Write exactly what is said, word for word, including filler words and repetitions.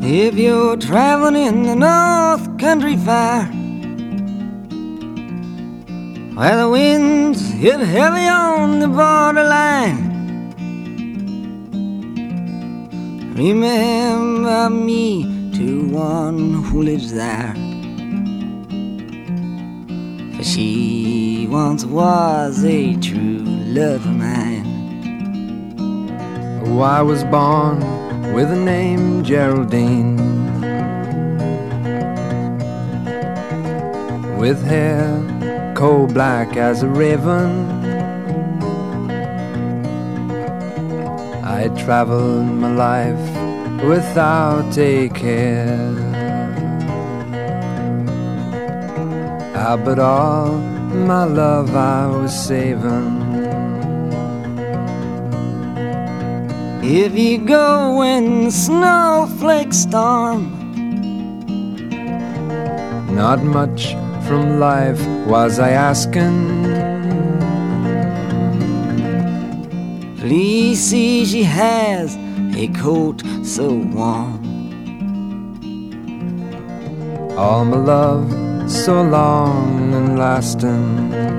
If you're traveling in the North Country Fair, where the winds hit heavy on the borderline, remember me to one who lives there, for she once was a true love of mine. Oh, I was born with the name Geraldine, with hair coal black as a raven. I traveled my life without a care. Ah, but all my love I was saving. If you go in the snowflake storm, not much from life was I asking. Please see she has a coat so warm, all my love so long and lasting.